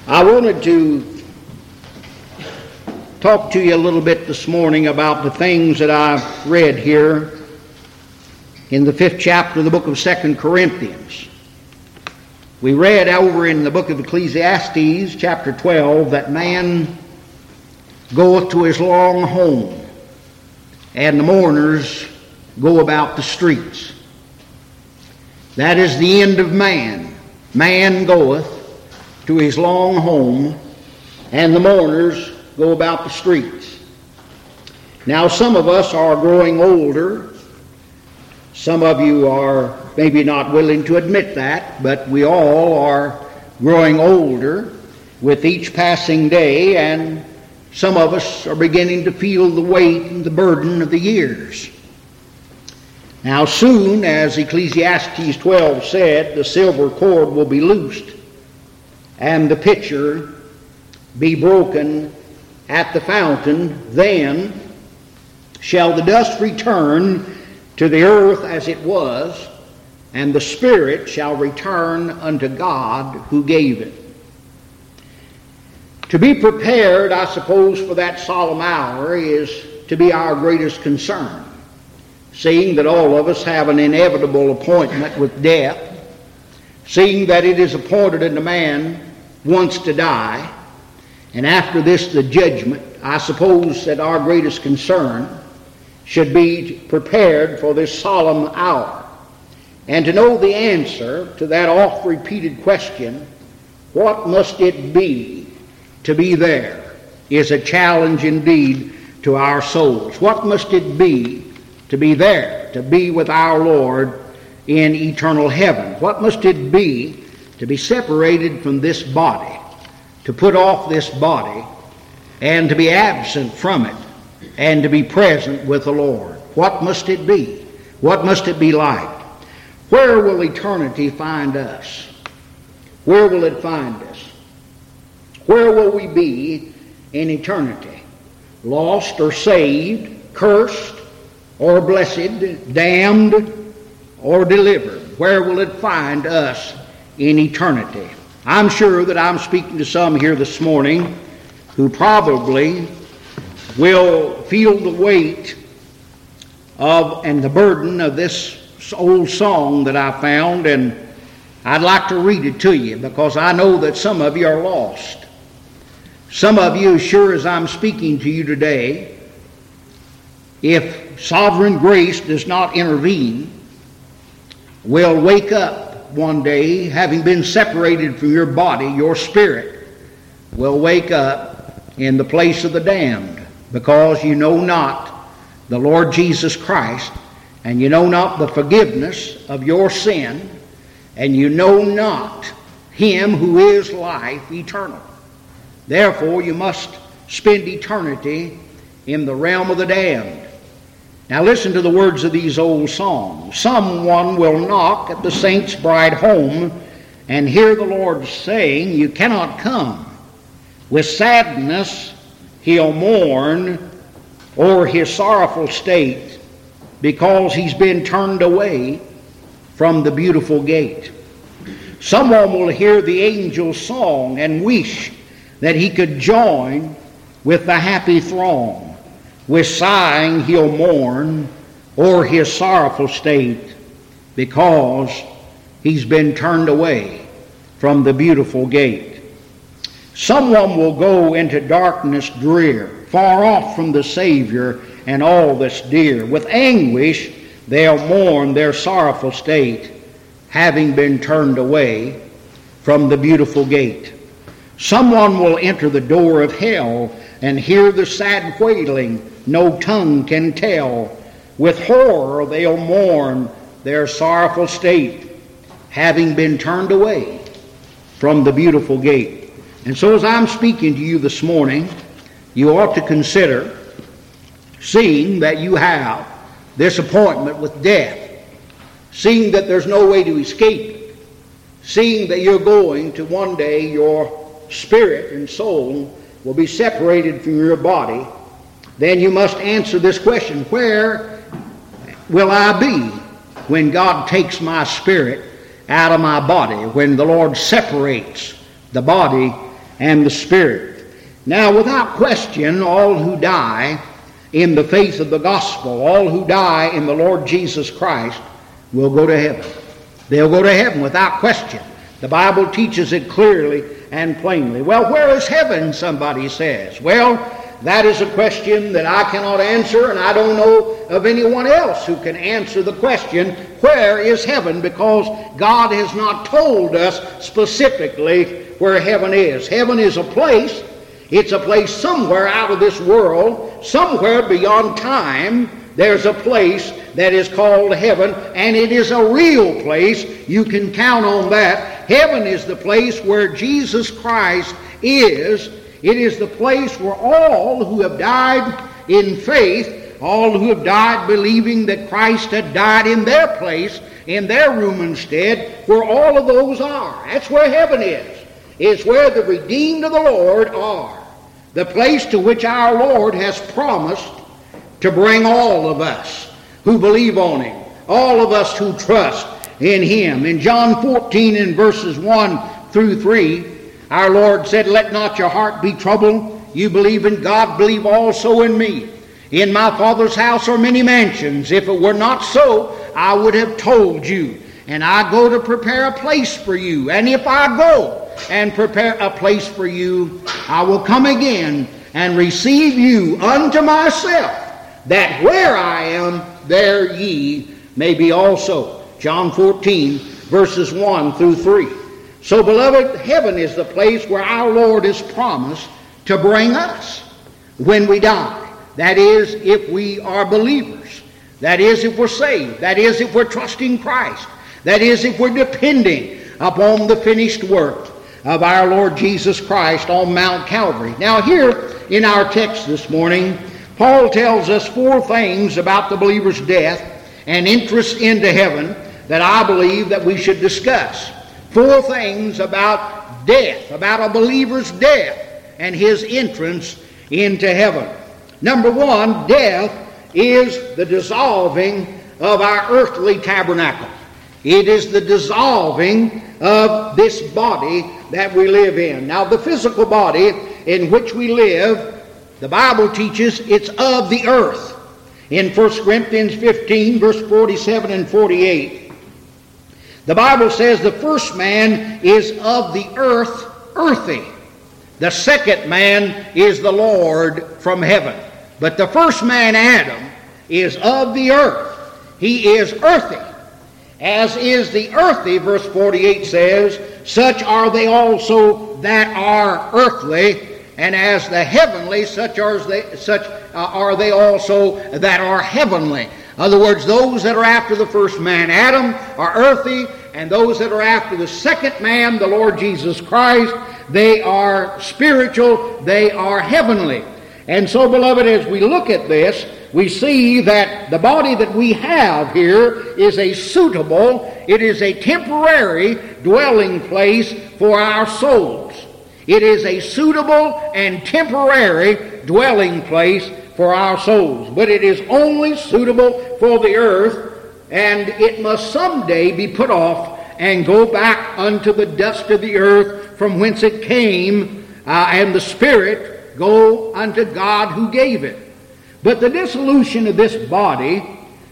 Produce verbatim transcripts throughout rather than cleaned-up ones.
I wanted to talk to you a little bit this morning about the things that I've read here in the fifth chapter of the book of Second Corinthians. We read over in the book of Ecclesiastes, chapter twelve, that man goeth to his long home, and the mourners go about the streets. That is the end of man. Man goeth to his long home, and the mourners go about the streets. Now, some of us are growing older. Some of you are maybe not willing to admit that, but we all are growing older with each passing day, and some of us are beginning to feel the weight and the burden of the years. Now, soon, as Ecclesiastes twelve said, the silver cord will be loosed, and the pitcher be broken at the fountain. Then shall the dust return to the earth as it was, and the spirit shall return unto God who gave it. To be prepared, I suppose, for that solemn hour is to be our greatest concern, seeing that all of us have an inevitable appointment with death, seeing that it is appointed unto man once to die, and after this the judgment. I suppose that our greatest concern should be prepared for this solemn hour, and to know the answer to that oft-repeated question, what must it be to be there, is a challenge indeed to our souls. What must it be to be there, to be with our Lord in eternal heaven? What must it be to be separated from this body, to put off this body, and to be absent from it, and to be present with the Lord? What must it be? What must it be like? Where will eternity find us? Where will it find us? Where will we be in eternity? Lost or saved, cursed or blessed, damned or delivered? Where will it find us in eternity? I'm sure that I'm speaking to some here this morning who probably will feel the weight of and the burden of this old song that I found, and I'd like to read it to you because I know that some of you are lost. Some of you, as sure as I'm speaking to you today, if sovereign grace does not intervene, will wake up one day, having been separated from your body, your spirit will wake up in the place of the damned, because you know not the Lord Jesus Christ, and you know not the forgiveness of your sin, and you know not Him who is life eternal. Therefore, you must spend eternity in the realm of the damned. Now listen to the words of these old songs. Someone will knock at the saint's bride home and hear the Lord saying, "You cannot come." With sadness he'll mourn o'er his sorrowful state, because he's been turned away from the beautiful gate. Someone will hear the angel's song and wish that he could join with the happy throng. With sighing he'll mourn o'er his sorrowful state, because he's been turned away from the beautiful gate. Someone will go into darkness drear, far off from the Savior and all that's dear. With anguish they'll mourn their sorrowful state, having been turned away from the beautiful gate. Someone will enter the door of hell and hear the sad wailing no tongue can tell. With horror they'll mourn their sorrowful state, having been turned away from the beautiful gate. And so as I'm speaking to you this morning, you ought to consider, seeing that you have this appointment with death, seeing that there's no way to escape it, seeing that you're going to one day, your spirit and soul will be separated from your body, then you must answer this question: where will I be when God takes my spirit out of my body, when the Lord separates the body and the Spirit. Now, without question, all who die in the faith of the gospel, all who die in the Lord Jesus Christ, will go to heaven. They'll go to heaven without question. The Bible teaches it clearly and plainly. Well, where is heaven, somebody says? Well, that is a question that I cannot answer, and I don't know of anyone else who can answer the question, where is heaven? Because God has not told us specifically where heaven is. Heaven is a place. It's a place somewhere out of this world, somewhere beyond time. There's a place that is called heaven, and it is a real place. You can count on that. Heaven is the place where Jesus Christ is. It is the place where all who have died in faith, all who have died believing that Christ had died in their place, in their room instead, where all of those are. That's where heaven is. It's where the redeemed of the Lord are. The place to which our Lord has promised to bring all of us who believe on Him, all of us who trust in Him. In John fourteen, in verses one through three, our Lord said, "Let not your heart be troubled. You believe in God, believe also in me. In my Father's house are many mansions. If it were not so, I would have told you. And I go to prepare a place for you. And if I go and prepare a place for you, I will come again and receive you unto myself, that where I am, there ye may be also." John fourteen, verses one through three. So, beloved, heaven is the place where our Lord has promised to bring us when we die. That is, if we are believers. That is, if we're saved. That is, if we're trusting Christ. That is, if we're depending upon the finished work of our Lord Jesus Christ on Mount Calvary. Now, here in our text this morning, Paul tells us four things about the believer's death and interest into heaven that I believe that we should discuss. Four things about death, about a believer's death and his entrance into heaven. Number one, death is the dissolving of our earthly tabernacle. It is the dissolving of this body that we live in. Now, the physical body in which we live, the Bible teaches it's of the earth. In First Corinthians fifteen, verse forty-seven and forty-eight, the Bible says the first man is of the earth, earthy. The second man is the Lord from heaven. But the first man, Adam, is of the earth. He is earthy. As is the earthy, verse forty-eight says, such are they also that are earthly, and as the heavenly, such are they, such are they also that are heavenly. In other words, those that are after the first man, Adam, are earthy, and those that are after the second man, the Lord Jesus Christ, they are spiritual, they are heavenly. And so, beloved, as we look at this, we see that the body that we have here is a suitable, it is a temporary dwelling place for our souls. It is a suitable and temporary dwelling place for our souls. But it is only suitable for the earth, and it must someday be put off and go back unto the dust of the earth from whence it came, uh, and the Spirit go unto God who gave it. But the dissolution of this body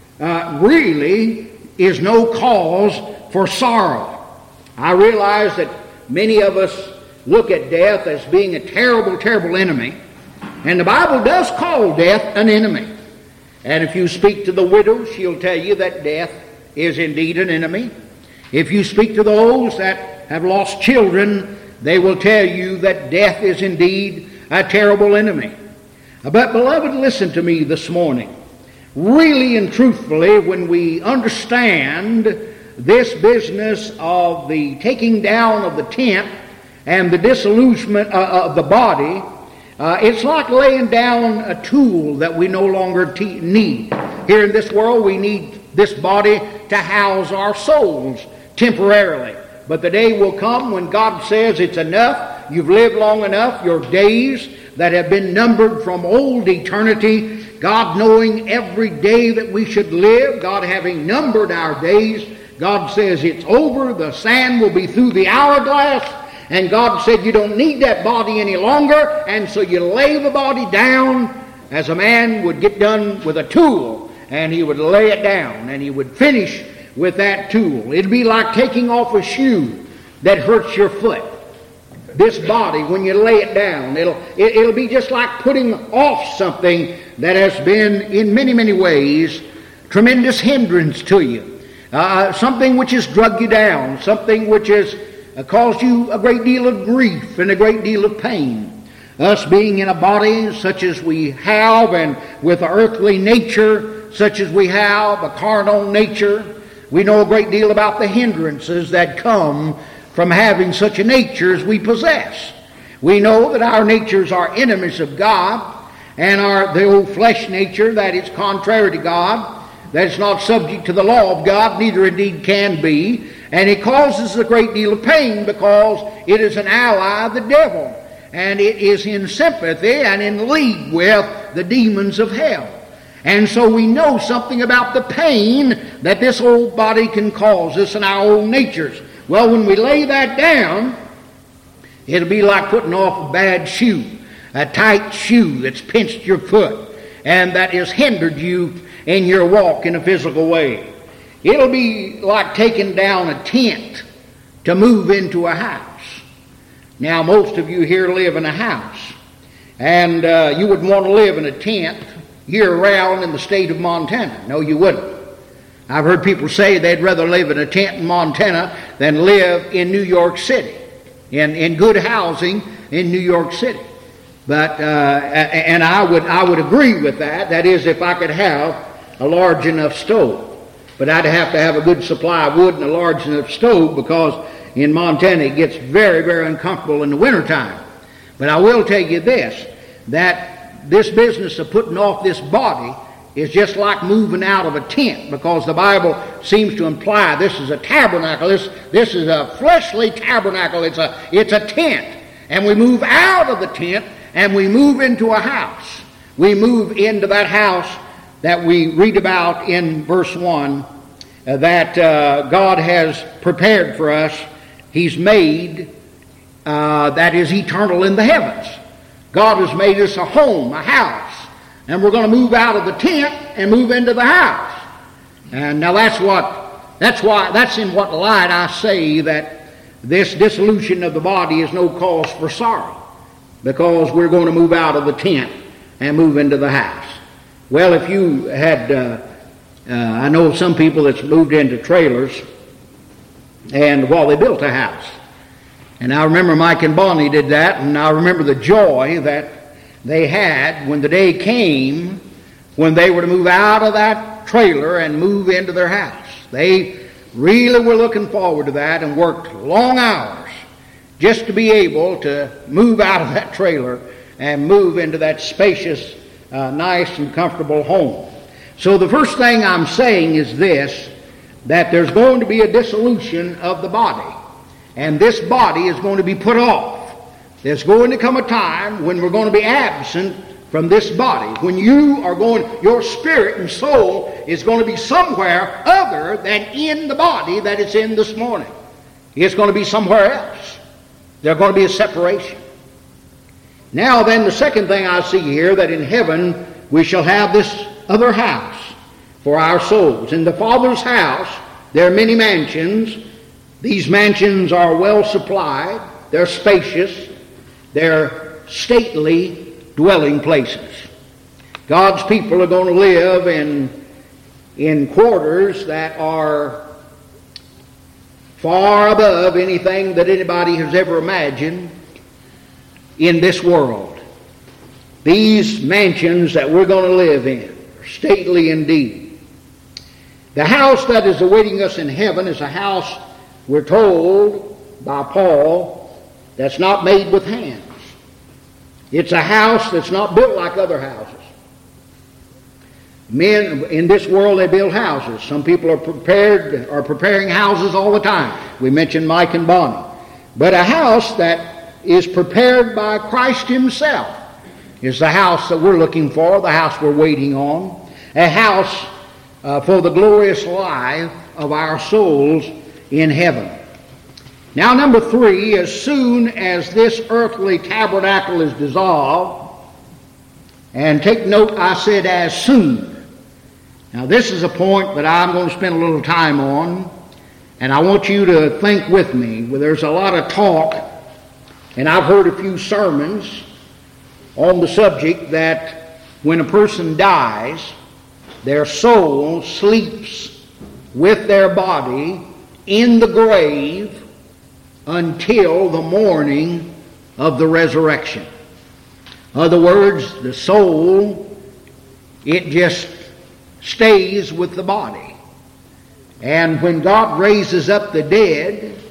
uh, really is no cause for sorrow. I realize that many of us look at death as being a terrible, terrible enemy. And the Bible does call death an enemy. And if you speak to the widow, she'll tell you that death is indeed an enemy. If you speak to those that have lost children, they will tell you that death is indeed a terrible enemy. But, beloved, listen to me this morning. Really and truthfully, when we understand this business of the taking down of the tent and the disillusionment of the body, uh, it's like laying down a tool that we no longer te- need. Here in this world, we need this body to house our souls temporarily. But the day will come when God says it's enough, you've lived long enough, your days that have been numbered from old eternity, God knowing every day that we should live, God having numbered our days, God says it's over, the sand will be through the hourglass, And God said you don't need that body any longer, and so you lay the body down as a man would get done with a tool, and he would lay it down, and he would finish with that tool. It'd be like taking off a shoe that hurts your foot. This body, when you lay it down, it'll, it, it'll be just like putting off something that has been, in many, many ways, tremendous hindrance to you. Uh, something which has drug you down, something which has uh, caused you a great deal of grief and a great deal of pain. Us being in a body such as we have, and with an earthly nature such as we have, a carnal nature, we know a great deal about the hindrances that come from having such a nature as we possess. We know that our natures are enemies of God, and our the old flesh nature that is contrary to God, that is not subject to the law of God, neither indeed can be, and it causes a great deal of pain because it is an ally of the devil, and it is in sympathy and in league with the demons of hell. And so we know something about the pain that this old body can cause us in our old natures. Well, when we lay that down, it'll be like putting off a bad shoe, a tight shoe that's pinched your foot and that has hindered you in your walk in a physical way. It'll be like taking down a tent to move into a house. Now, most of you here live in a house, and uh, you wouldn't want to live in a tent year-round in the state of Montana. No, you wouldn't. I've heard people say they'd rather live in a tent in Montana than live in New York City, in, in good housing in New York City. But uh, and I would I would agree with that. That is, if I could have a large enough stove. But I'd have to have a good supply of wood and a large enough stove, because in Montana it gets very, very uncomfortable in the wintertime. But I will tell you this, that this business of putting off this body is just like moving out of a tent, because the Bible seems to imply this is a tabernacle. This, this is a fleshly tabernacle. It's a, it's a tent. And we move out of the tent and we move into a house. We move into that house that we read about in verse one, uh, that uh, God has prepared for us. He's made uh, that is eternal in the heavens. God has made us a home, a house. And we're going to move out of the tent and move into the house. And now that's what, that's why, that's in what light I say that this dissolution of the body is no cause for sorrow, because we're going to move out of the tent and move into the house. Well, if you had, uh, uh, I know some people that's moved into trailers, and well, they built a house. And I remember Mike and Bonnie did that, and I remember the joy that they had when the day came when they were to move out of that trailer and move into their house. They really were looking forward to that and worked long hours just to be able to move out of that trailer and move into that spacious, uh, nice and comfortable home. So the first thing I'm saying is this, that there's going to be a dissolution of the body. And this body is going to be put off. There's going to come a time when we're going to be absent from this body. When you are going, your spirit and soul is going to be somewhere other than in the body that it's in this morning. It's going to be somewhere else. There's going to be a separation. Now then, the second thing I see here, that in heaven we shall have this other house for our souls. In the Father's house there are many mansions. These mansions are well supplied. They're spacious. They're stately dwelling places. God's people are going to live in, in quarters that are far above anything that anybody has ever imagined in this world. These mansions that we're going to live in are stately indeed. The house that is awaiting us in heaven is a house, we're told by Paul, that's not made with hands. It's a house that's not built like other houses. Men in this world, they build houses. Some people are prepared, are preparing houses all the time. We mentioned Mike and Bonnie. But a house that is prepared by Christ Himself is the house that we're looking for, the house we're waiting on, a house uh, for the glorious life of our souls in heaven. Now, number three, as soon as this earthly tabernacle is dissolved, and take note, I said as soon. Now, this is a point that I'm going to spend a little time on, and I want you to think with me. There's a lot of talk, and I've heard a few sermons on the subject that when a person dies, their soul sleeps with their body in the grave until the morning of the resurrection. In other words, the soul, it just stays with the body. And when God raises up the dead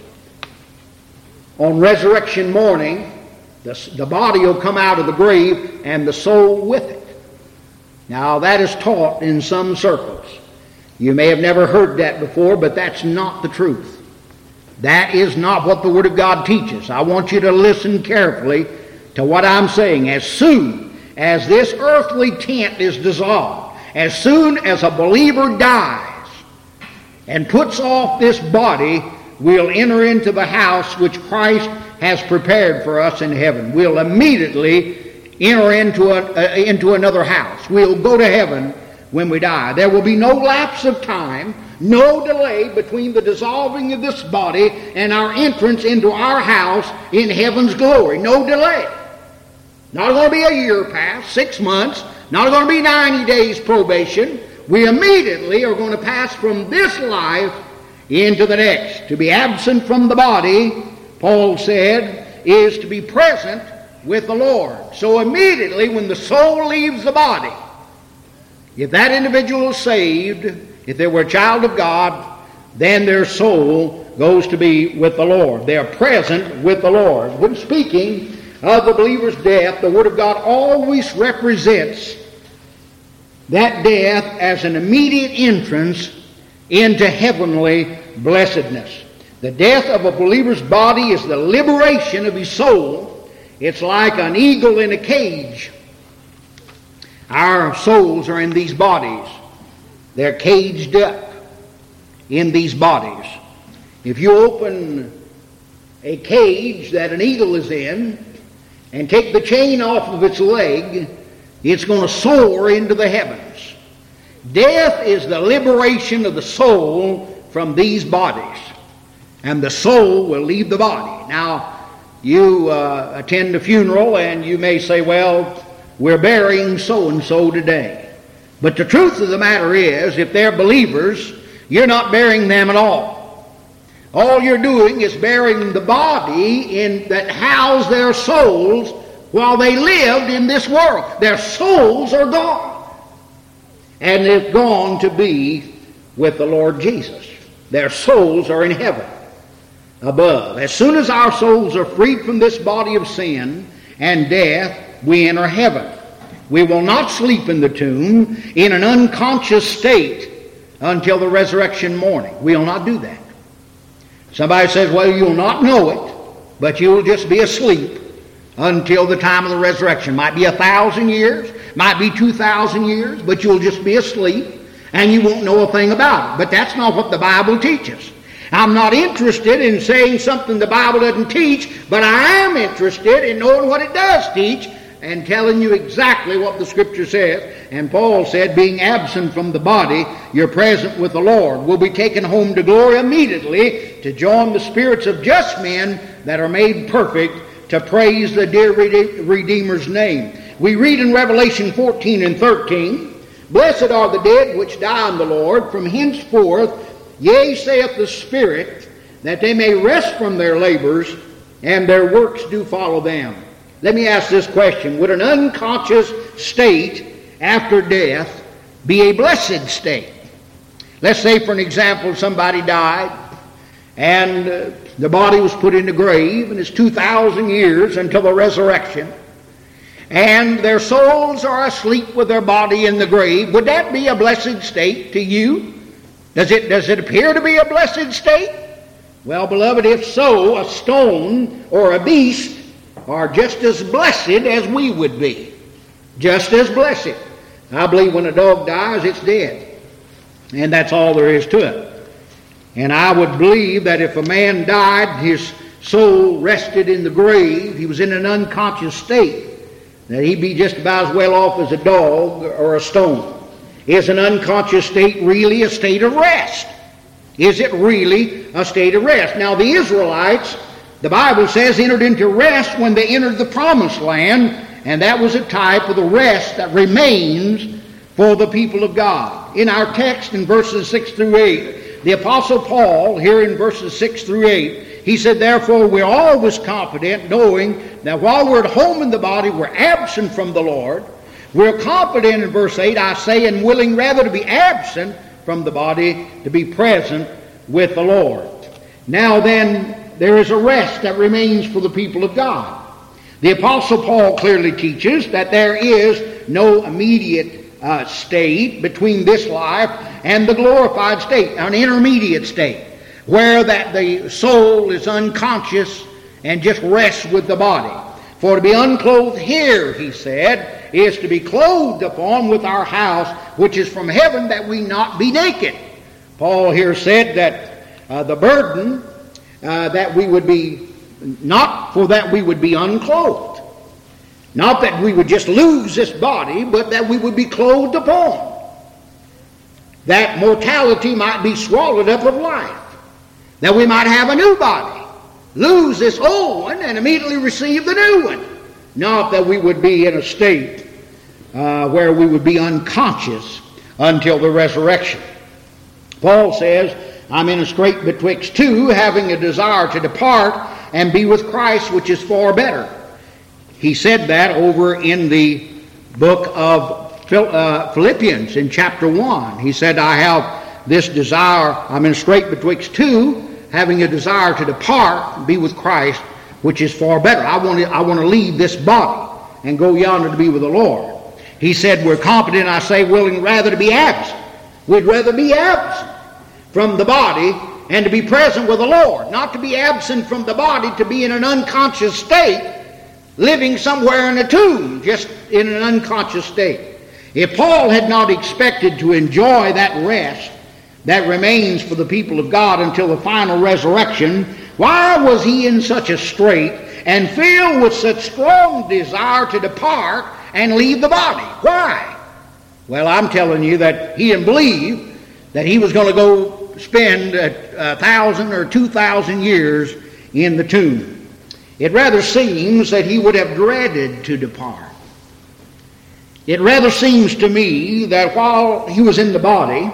on resurrection morning, the, the body will come out of the grave and the soul with it. Now, that is taught in some circles. You may have never heard that before, but that's not the truth. That is not what the Word of God teaches. I want you to listen carefully to what I'm saying. As soon as this earthly tent is dissolved, as soon as a believer dies and puts off this body, we'll enter into the house which Christ has prepared for us in heaven. We'll immediately enter into, a, uh, into another house. We'll go to heaven when we die. There will be no lapse of time, no delay between the dissolving of this body and our entrance into our house in heaven's glory. No delay. Not going to be a year past, six months, not going to be ninety days probation. We immediately are going to pass from this life into the next. To be absent from the body, Paul said, is to be present with the Lord. So immediately when the soul leaves the body, if that individual is saved, if they were a child of God, then their soul goes to be with the Lord. They are present with the Lord. When speaking of the believer's death, the Word of God always represents that death as an immediate entrance into heavenly blessedness. The death of a believer's body is the liberation of his soul. It's like an eagle in a cage. Our souls are in these bodies. They're caged up in these bodies. If you open a cage that an eagle is in and take the chain off of its leg, it's going to soar into the heavens. Death is the liberation of the soul from these bodies, and the soul will leave the body. Now, you uh, attend a funeral and you may say, well, we're burying so-and-so today. But the truth of the matter is, if they're believers, you're not burying them at all. All you're doing is burying the body in that housed their souls while they lived in this world. Their souls are gone. And they've gone to be with the Lord Jesus. Their souls are in heaven above. As soon as our souls are freed from this body of sin and death, we enter heaven. We will not sleep in the tomb in an unconscious state until the resurrection morning. We will not do that. Somebody says, well, you'll not know it, but you'll just be asleep until the time of the resurrection. Might be a thousand years, might be two thousand years, but you'll just be asleep and you won't know a thing about it. But that's not what the Bible teaches. I'm not interested in saying something the Bible doesn't teach, but I am interested in knowing what it does teach and telling you exactly what the Scripture says. And Paul said, being absent from the body, you're present with the Lord. We'll be taken home to glory immediately to join the spirits of just men that are made perfect to praise the dear Redeemer's name. We read in Revelation fourteen and thirteen, blessed are the dead which die in the Lord from henceforth, yea, saith the Spirit, that they may rest from their labors, and their works do follow them. Let me ask this question. Would an unconscious state after death be a blessed state? Let's say, for an example, somebody died and uh, the body was put in the grave, and it's two thousand years until the resurrection, and their souls are asleep with their body in the grave. Would that be a blessed state to you? Does it, does it appear to be a blessed state? Well, beloved, if so, a stone or a beast are just as blessed as we would be. Just as blessed. I believe when a dog dies, it's dead. And that's all there is to it. And I would believe that if a man died, his soul rested in the grave, he was in an unconscious state, that he'd be just about as well off as a dog or a stone. Is an unconscious state really a state of rest? Is it really a state of rest? Now the Israelites, the Bible says, entered into rest when they entered the promised land, and that was a type of the rest that remains for the people of God. In our text in verses six through eight, the Apostle Paul, here in verses six through eight, he said, therefore we're always confident, knowing that while we're at home in the body, we're absent from the Lord. We're confident, in verse eight, I say, and willing rather to be absent from the body, to be present with the Lord. Now then, there is a rest that remains for the people of God. The Apostle Paul clearly teaches that there is no immediate uh, state between this life and the glorified state, an intermediate state, where that the soul is unconscious and just rests with the body. For to be unclothed here, he said, is to be clothed upon with our house, which is from heaven, that we not be naked. Paul here said that uh, the burden, uh, that we would be, not for that we would be unclothed. Not that we would just lose this body, but that we would be clothed upon. That mortality might be swallowed up of life. That we might have a new body. Lose this old one and immediately receive the new one. Not that we would be in a state uh, where we would be unconscious until the resurrection. Paul says, I'm in a strait betwixt two, having a desire to depart and be with Christ, which is far better. He said that over in the book of Philippians in chapter one. He said, I have this desire, I'm in a strait betwixt two, having a desire to depart and be with Christ, which is far better. I want to, I want to leave this body and go yonder to be with the Lord. He said, we're confident, I say, willing rather to be absent. We'd rather be absent from the body and to be present with the Lord. Not to be absent from the body, to be in an unconscious state, living somewhere in a tomb, just in an unconscious state. If Paul had not expected to enjoy that rest that remains for the people of God until the final resurrection, why was he in such a strait and filled with such strong desire to depart and leave the body? Why? Well, I'm telling you that he didn't believe that he was going to go spend a, a thousand or two thousand years in the tomb. It rather seems that he would have dreaded to depart. It rather seems to me that while he was in the body,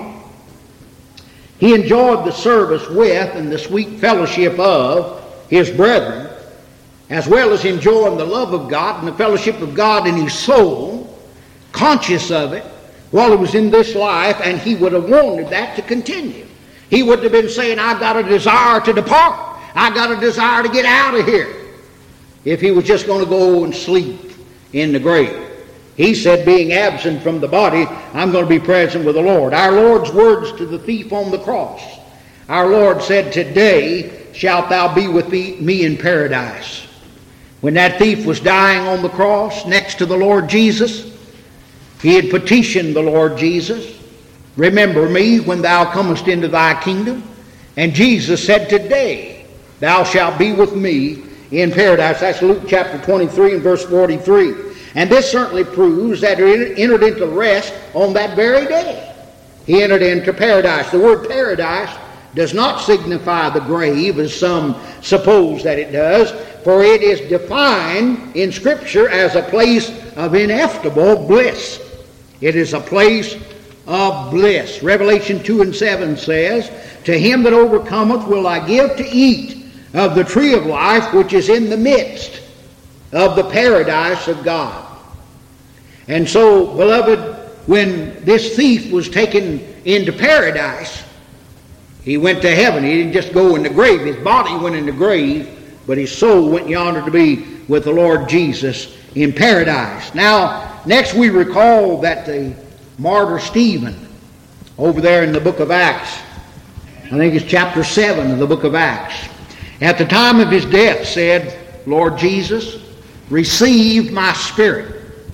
he enjoyed the service with and the sweet fellowship of his brethren, as well as enjoying the love of God and the fellowship of God in his soul, conscious of it while he was in this life, and he would have wanted that to continue. He would have been saying, I've got a desire to depart. I've got a desire to get out of here, if he was just going to go and sleep in the grave. He said, being absent from the body, I'm going to be present with the Lord. Our Lord's words to the thief on the cross. Our Lord said, today shalt thou be with me in paradise. When that thief was dying on the cross next to the Lord Jesus, he had petitioned the Lord Jesus, remember me when thou comest into thy kingdom. And Jesus said, today thou shalt be with me in paradise. That's Luke chapter twenty-three and verse forty-three. And this certainly proves that he entered into rest on that very day. He entered into paradise. The word paradise does not signify the grave, as some suppose that it does, for it is defined in Scripture as a place of ineffable bliss. It is a place of bliss. Revelation two and seven says, to him that overcometh will I give to eat of the tree of life, which is in the midst of the paradise of God. And so, beloved, when this thief was taken into paradise, he went to heaven. He didn't just go in the grave. His body went in the grave, but his soul went yonder to be with the Lord Jesus in paradise. Now, next we recall that the martyr Stephen, over there in the book of Acts, I think it's chapter seven of the book of Acts, at the time of his death said, Lord Jesus, receive my spirit.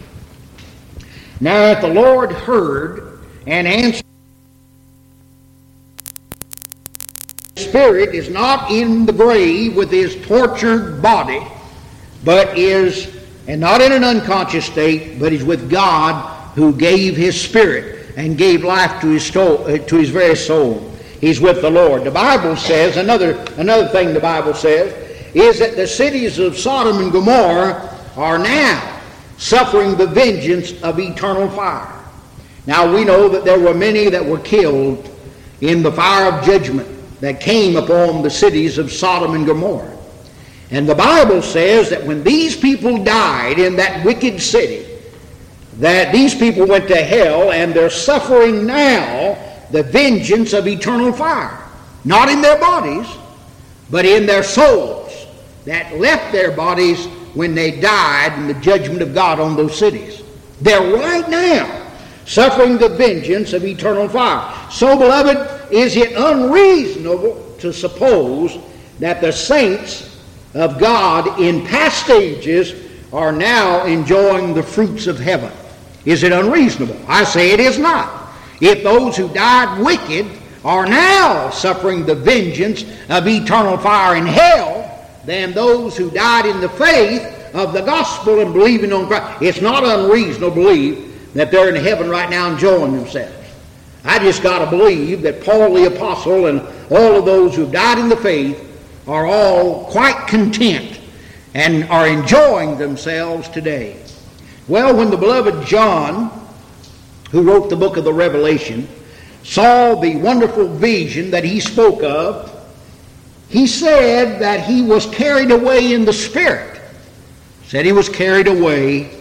Now if the Lord heard and answered spirit is not in the grave with his tortured body, but is, and not in an unconscious state, but is with God who gave his spirit and gave life to his soul, to his very soul. He's with the Lord. The Bible says, another, another thing the Bible says, is that the cities of Sodom and Gomorrah are now suffering the vengeance of eternal fire. Now we know that there were many that were killed in the fire of judgment that came upon the cities of Sodom and Gomorrah. And the Bible says that when these people died in that wicked city, that these people went to hell and they're suffering now the vengeance of eternal fire. Not in their bodies, but in their souls that left their bodies when they died in the judgment of God on those cities. They're right now suffering the vengeance of eternal fire. So, beloved, is it unreasonable to suppose that the saints of God in past ages are now enjoying the fruits of heaven? Is it unreasonable? I say it is not. If those who died wicked are now suffering the vengeance of eternal fire in hell, then those who died in the faith of the gospel and believing on Christ, it's not unreasonable to believe that they're in heaven right now enjoying themselves. I just got to believe that Paul the Apostle and all of those who died in the faith are all quite content and are enjoying themselves today. Well, when the beloved John, who wrote the book of the Revelation, saw the wonderful vision that he spoke of, he said that he was carried away in the Spirit. Said he was carried away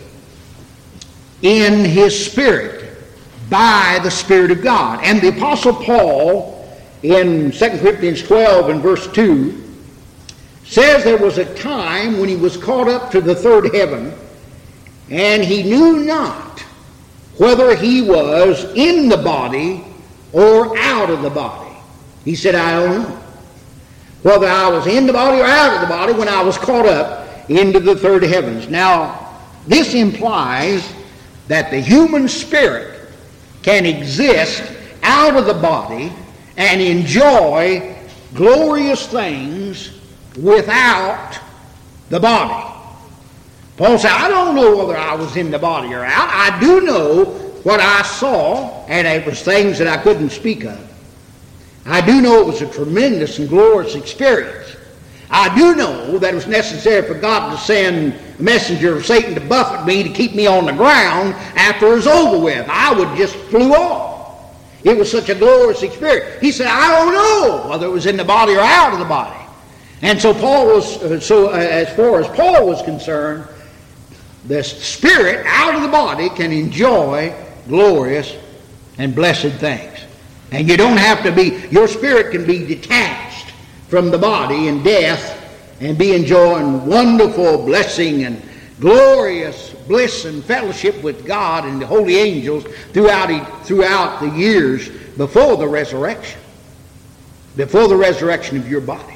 in his spirit by the Spirit of God. And the Apostle Paul in Second Corinthians twelve and verse two says there was a time when he was caught up to the third heaven, and he knew not whether he was in the body or out of the body. He said, I don't know whether I was in the body or out of the body when I was caught up into the third heavens. Now, this implies that the human spirit can exist out of the body and enjoy glorious things without the body. Paul said, I don't know whether I was in the body or out. I do know what I saw, and it was things that I couldn't speak of. I do know it was a tremendous and glorious experience. I do know that it was necessary for God to send a messenger of Satan to buffet me to keep me on the ground after it was over with. I would just flew off. It was such a glorious experience. He said, I don't know whether it was in the body or out of the body. And so Paul was, uh, so uh, as far as Paul was concerned, the spirit out of the body can enjoy glorious and blessed things. And you don't have to be, your spirit can be detached from the body in death and be enjoying wonderful blessing and glorious bliss and fellowship with God and the holy angels throughout, throughout the years before the resurrection, before the resurrection of your body.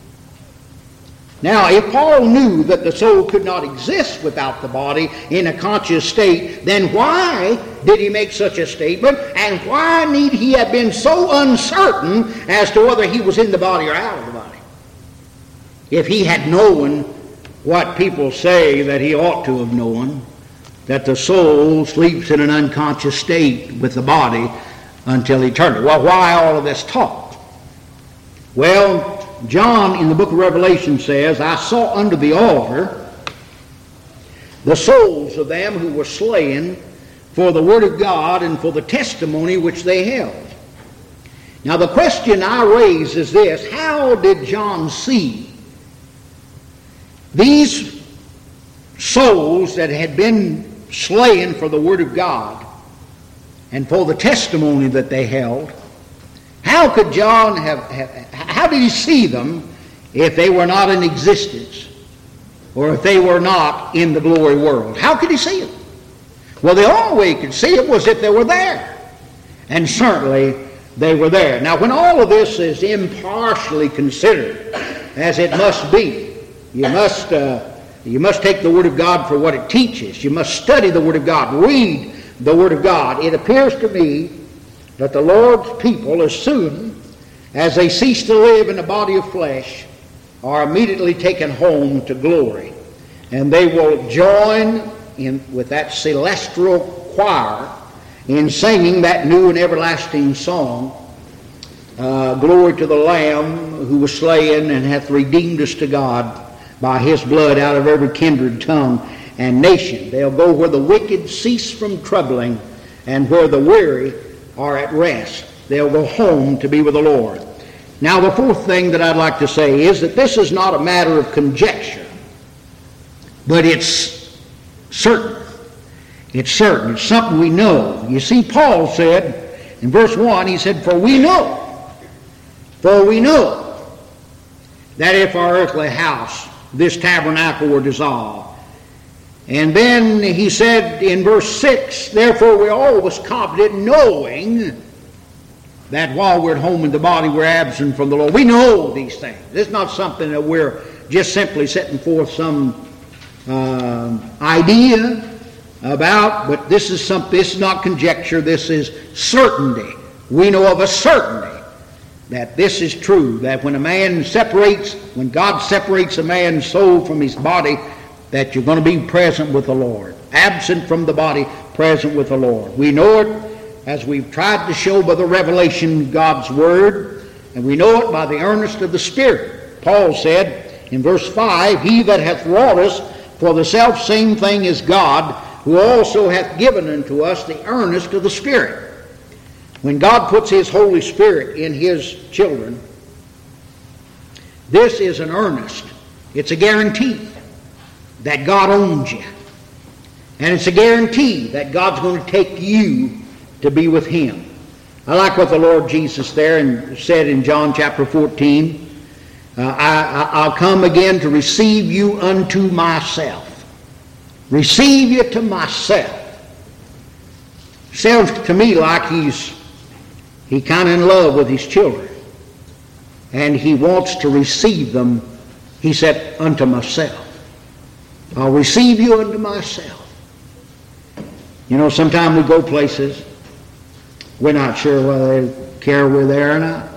Now, if Paul knew that the soul could not exist without the body in a conscious state, then why did he make such a statement? And why need he have been so uncertain as to whether he was in the body or out of the body? If he had known what people say that he ought to have known, that the soul sleeps in an unconscious state with the body until eternity. Well, why all of this talk? Well, John in the book of Revelation says, I saw under the altar the souls of them who were slain for the word of God and for the testimony which they held. Now the question I raise is this: how did John see these souls that had been slain for the word of God and for the testimony that they held? How could John have, have, how did he see them if they were not in existence or if they were not in the glory world? How could he see them? Well, the only way he could see it was if they were there. And certainly they were there. Now, when all of this is impartially considered, as it must be, you must, uh, you must take the Word of God for what it teaches. You must study the Word of God, read the Word of God. It appears to me that the Lord's people, as soon as they cease to live in the body of flesh, are immediately taken home to glory. And they will join in with that celestial choir in singing that new and everlasting song, uh, Glory to the Lamb who was slain and hath redeemed us to God by his blood out of every kindred, tongue, and nation. They'll go where the wicked cease from troubling and where the weary are at rest. They'll go home to be with the Lord. Now, the fourth thing that I'd like to say is that this is not a matter of conjecture, but it's certain. It's certain. It's something we know. You see, Paul said in verse one, he said, For we know, for we know that if our earthly house, this tabernacle, were dissolved. And then he said in verse six, Therefore we are always confident, knowing that while we're at home in the body, we're absent from the Lord. We know these things. This is not something that we're just simply setting forth some uh, idea about, but this is something. This is not conjecture. This is certainty. We know of a certainty that this is true, that when a man separates, when God separates a man's soul from his body, that you're going to be present with the Lord. Absent from the body, present with the Lord. We know it as we've tried to show by the revelation of God's Word, and we know it by the earnest of the Spirit. Paul said in verse five, He that hath wrought us for the selfsame thing is God, who also hath given unto us the earnest of the Spirit. When God puts His Holy Spirit in His children, this is an earnest. It's a guarantee that God owns you. And it's a guarantee that God's going to take you to be with Him. I like what the Lord Jesus there and said in John chapter fourteen. Uh, I, I, I'll come again to receive you unto myself. Receive you to myself. Sounds to me like he's he kind of in love with his children. And he wants to receive them, he said, unto myself. I'll receive you unto myself. You know, sometimes we go places, we're not sure whether they care we're there or not.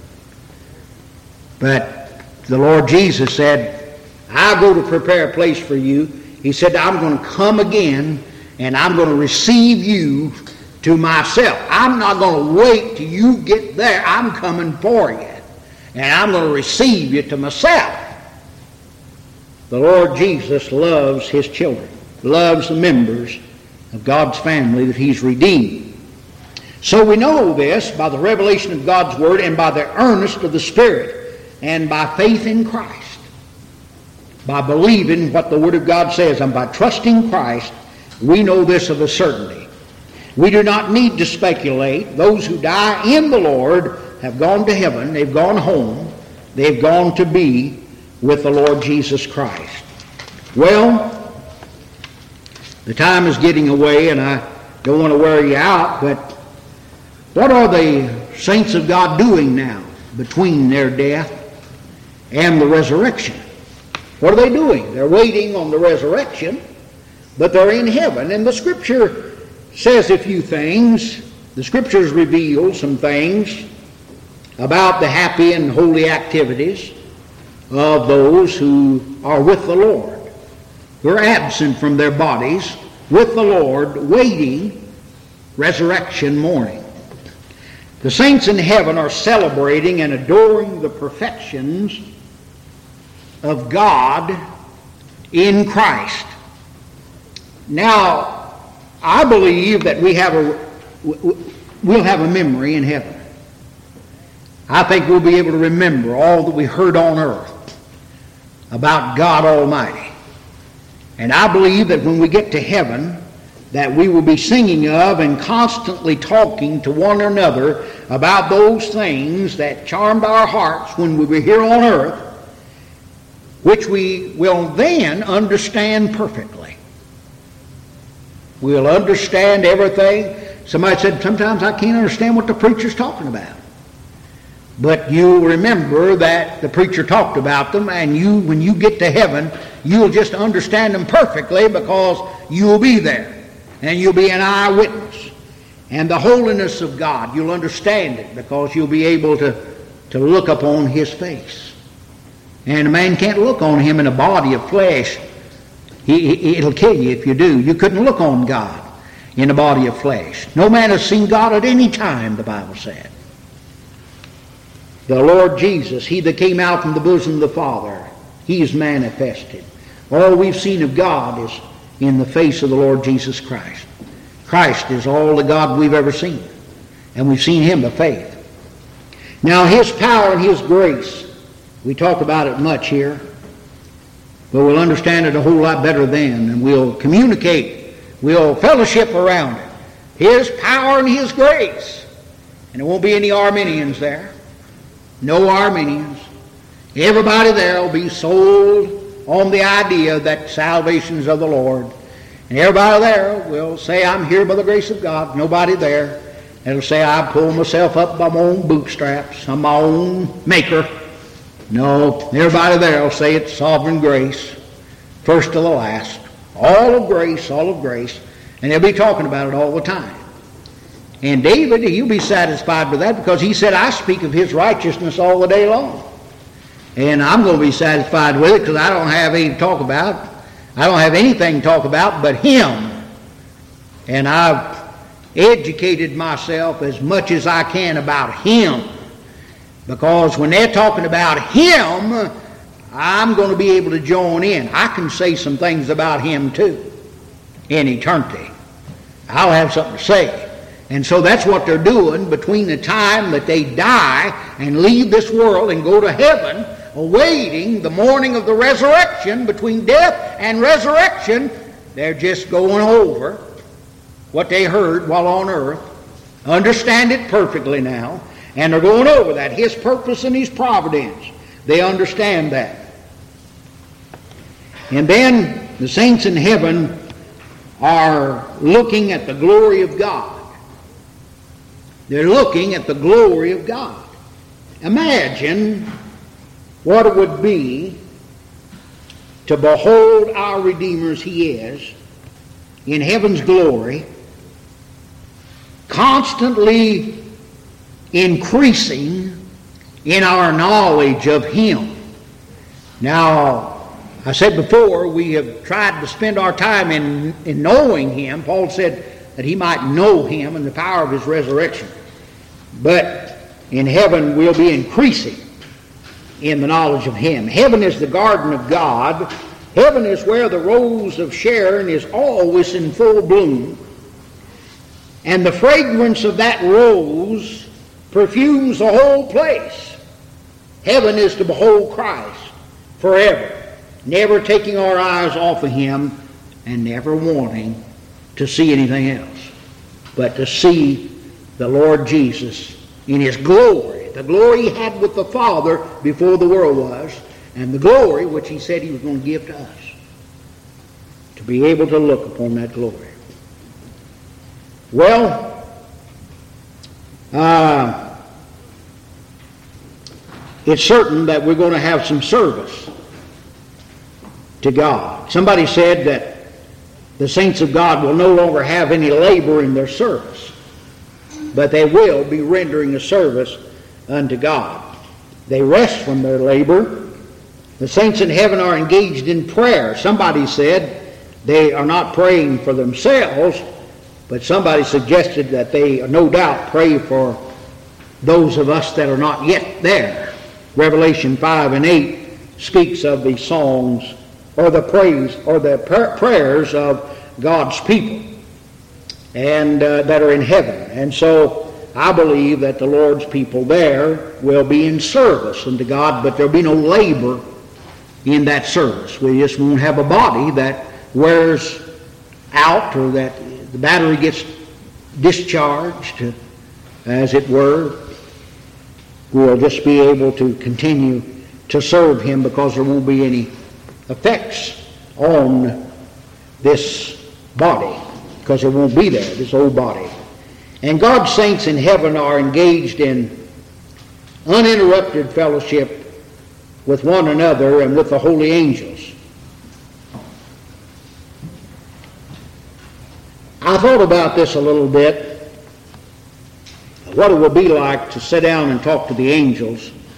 But the Lord Jesus said, I go to prepare a place for you. He said, I'm going to come again and I'm going to receive you to myself. I'm not going to wait till you get there. I'm coming for you. And I'm going to receive you to myself. The Lord Jesus loves His children, loves the members of God's family that He's redeemed. So we know this by the revelation of God's Word and by the earnest of the Spirit and by faith in Christ. By believing what the Word of God says and by trusting Christ, we know this of a certainty. We do not need to speculate. Those who die in the Lord have gone to heaven. They've gone home. They've gone to be with the Lord Jesus Christ. Well, the time is getting away and I don't want to wear you out, but what are the saints of God doing now between their death and the resurrection? What are they doing? They're waiting on the resurrection, but they're in heaven. And the Scripture says a few things. The Scriptures reveal some things about the happy and holy activities of those who are with the Lord. Who are absent from their bodies with the Lord, waiting resurrection morning. The saints in heaven are celebrating and adoring the perfections of God in Christ. Now, I believe that we have a we'll have a memory in heaven. I think we'll be able to remember all that we heard on earth about God Almighty. And I believe that when we get to heaven, that we will be singing of and constantly talking to one another about those things that charmed our hearts when we were here on earth, which we will then understand perfectly. We'll understand everything. Somebody said, sometimes I can't understand what the preacher's talking about. But you'll remember that the preacher talked about them, and you, when you get to heaven, you'll just understand them perfectly because you'll be there. And you'll be an eyewitness. And the holiness of God, you'll understand it because you'll be able to to look upon his face. And a man can't look on him in a body of flesh. He, he, it'll kill you if you do. You couldn't look on God in a body of flesh. No man has seen God at any time, the Bible said. The Lord Jesus, he that came out from the bosom of the Father, he is manifested. All we've seen of God is in the face of the Lord Jesus Christ. Christ is all the God we've ever seen. And we've seen him by faith. Now his power and his grace, we talk about it much here, but we'll understand it a whole lot better then, and we'll communicate, we'll fellowship around it. His power and his grace. And there won't be any Arminians there. No Arminians. Everybody there will be sold on the idea that salvation is of the Lord. And everybody there will say, I'm here by the grace of God. Nobody there. It'll say, I pull myself up by my own bootstraps. I'm my own maker. No, everybody there will say it's sovereign grace, first to the last. All of grace, all of grace. And they'll be talking about it all the time. And David, he'll be satisfied with that because he said, I speak of his righteousness all the day long. And I'm going to be satisfied with it because I don't have anything to talk about. I don't have anything to talk about but him. And I've educated myself as much as I can about him. Because when they're talking about him, I'm going to be able to join in. I can say some things about him too in eternity. I'll have something to say. And so that's what they're doing between the time that they die and leave this world and go to heaven, awaiting the morning of the resurrection. Between death and resurrection, they're just going over what they heard while on earth, understand it perfectly now, and they're going over that, his purpose and his providence. They understand that. And then the saints in heaven are looking at the glory of God. They're looking at the glory of God. Imagine what it would be to behold our Redeemer as he is in heaven's glory, constantly increasing in our knowledge of him. Now, I said before, we have tried to spend our time in, in knowing him. Paul said that he might know him and the power of his resurrection. But in heaven we'll be increasing in the knowledge of him. Heaven is the garden of God. Heaven is where the rose of Sharon is always in full bloom. And the fragrance of that rose perfumes the whole place. Heaven is to behold Christ forever, never taking our eyes off of him and never wanting to see anything else, but to see the Lord Jesus in his glory, the glory he had with the Father before the world was, and the glory which he said he was going to give to us, to be able to look upon that glory. Well, uh, it's certain that we're going to have some service to God. Somebody said that the saints of God will no longer have any labor in their service, but they will be rendering a service unto God. They rest from their labor. The saints in heaven are engaged in prayer. Somebody said they are not praying for themselves, but somebody suggested that they no doubt pray for those of us that are not yet there. Revelation five and eight speaks of the songs or the praise or the prayers of God's people and uh, that are in heaven. And so I believe that the Lord's people there will be in service unto God, but there'll be no labor in that service. We just won't have a body that wears out or that the battery gets discharged, as it were. We'll just be able to continue to serve him because there won't be any effects on this body, because it won't be there, this old body. And God's saints in heaven are engaged in uninterrupted fellowship with one another and with the holy angels. I thought about this a little bit, what it would be like to sit down and talk to the angels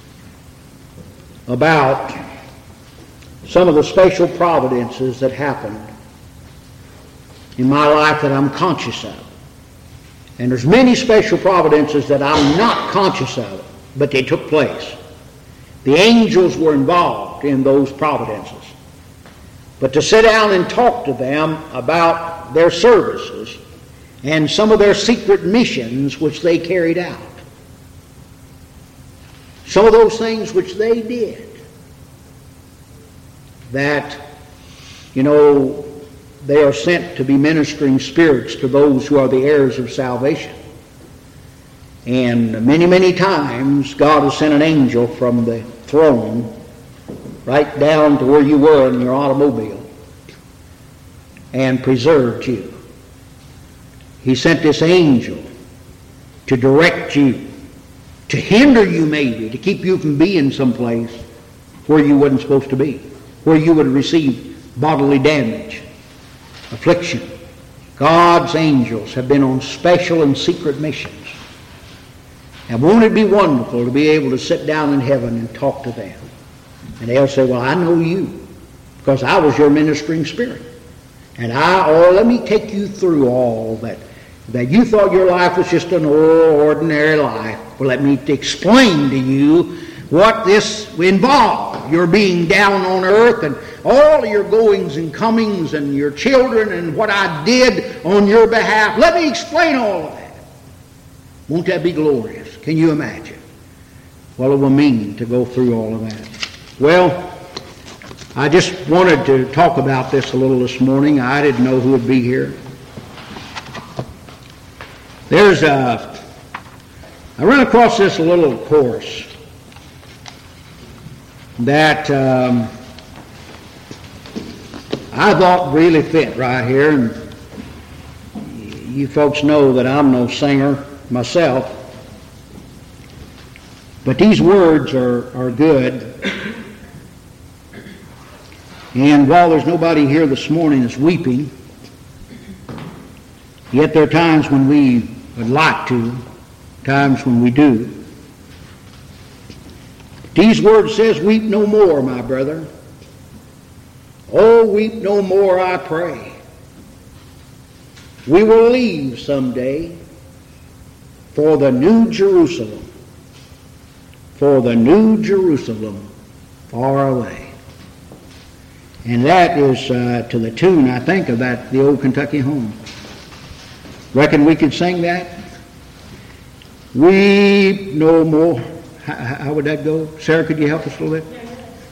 about some of the special providences that happened in my life that I'm conscious of. And there's many special providences that I'm not conscious of, but they took place. The angels were involved in those providences. But to sit down and talk to them about their services and some of their secret missions which they carried out, some of those things which they did, that, you know, they are sent to be ministering spirits to those who are the heirs of salvation. And many, many times God has sent an angel from the throne right down to where you were in your automobile and preserved you. He sent this angel to direct you, to hinder you maybe, to keep you from being someplace where you wasn't supposed to be, where you would receive bodily damage, affliction. God's angels have been on special and secret missions. And won't it be wonderful to be able to sit down in heaven and talk to them? And they'll say, well, I know you because I was your ministering spirit. And I, or let me take you through all that, that you thought your life was just an ordinary life. Well, let me explain to you what this involved. Your being down on earth and all of your goings and comings and your children and what I did on your behalf. Let me explain all of that. Won't that be glorious? Can you imagine what it will mean to go through all of that? Well, I just wanted to talk about this a little this morning. I didn't know who would be here. There's a, I ran across this little course that um, I thought really fit right here. And you folks know that I'm no singer myself, but these words are, are good. And while there's nobody here this morning that's weeping, yet there are times when we would like to, times when we do. These words says, weep no more, my brother. Oh, weep no more, I pray. We will leave someday for the new Jerusalem, for the new Jerusalem far away. And that is uh, to the tune, I think, of that, the old Kentucky Home. Reckon we could sing that? Weep no more. How, how would that go? Sarah, could you help us a little bit?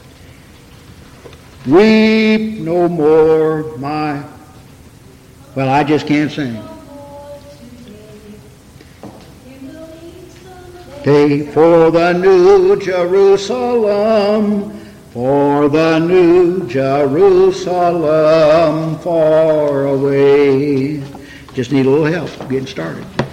Weep no more, my... Well, I just can't sing. Day for the new Jerusalem, for the new Jerusalem far away. Just need a little help getting started.